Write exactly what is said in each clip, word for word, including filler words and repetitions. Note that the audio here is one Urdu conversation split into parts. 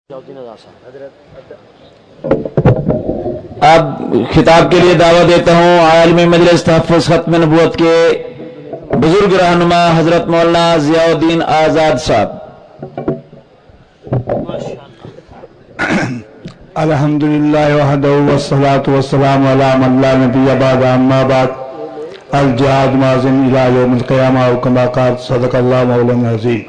اب خطاب کے لیے دعوت دیتا ہوں عالم مجلس تحفظ ختم نبوت کے بزرگ رہنما حضرت مولانا ضیاء الدین آزاد صاحب۔ الحمدللہ وحدہ والصلاة والسلام علی من لا نبی بعد اما بعد الجہاد ماضٍ الی یوم القیامہ وکما قال صدق اللہ مولانا العظیم۔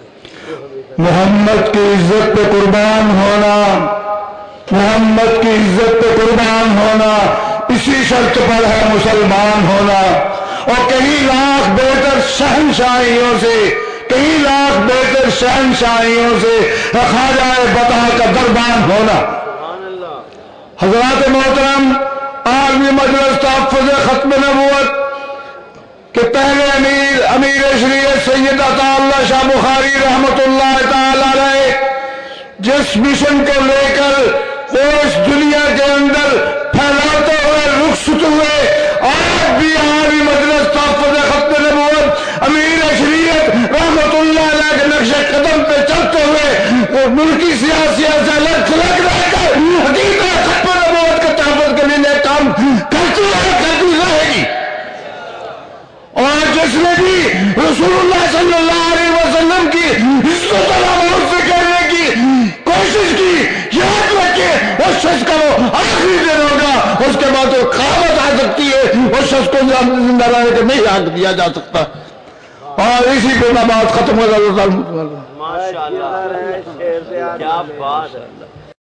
محمد کی عزت پہ قربان ہونا، محمد کی عزت پہ قربان ہونا اسی شرط پر ہے مسلمان ہونا، اور کئی لاکھ بہتر شہنشاہیوں سے کئی لاکھ بہتر شہنشاہیوں سے خواجہ بطح کا دربان ہونا۔ حضرات محترم، عالمی مجلس تحفظ ختم نبوت کہ پہلے امیر امیر شریعت سید عطا اللہ شاہ بخاری رحمت اللہ تعالی علیہ جس مشن کو لے کر وہ اس دنیا کے اندر پھیلاتے ہوئے رخصت ہوئے، آج بھی عالمی مجلس تحفظ ختم نبوت امیر شریعت رحمت اللہ علیہ کے نقش قدم پہ چلتے ہوئے وہ ملکی سیاست سے الگ تھلگ رہ کر حقیقت ختم نبوت کے تحفظ کے لیے کام کرتی ہے، کرتی رہے گی۔ اور جس نے بھی رسول اللہ صلی اللہ علیہ وسلم کی عزت و ناموس سے کرنے کی کوشش کی، یاد رکھے اس شخص کا وہ آخری دن ہوگا، اس کے بعد وہ قیامت آ سکتی ہے، اس شخص کو زندہ رہنے کے نہیں حق دیا جا سکتا۔ اور اسی پہ بات ختم ہو جاتا ہے۔ ماشاءاللہ، کیا بات ہے۔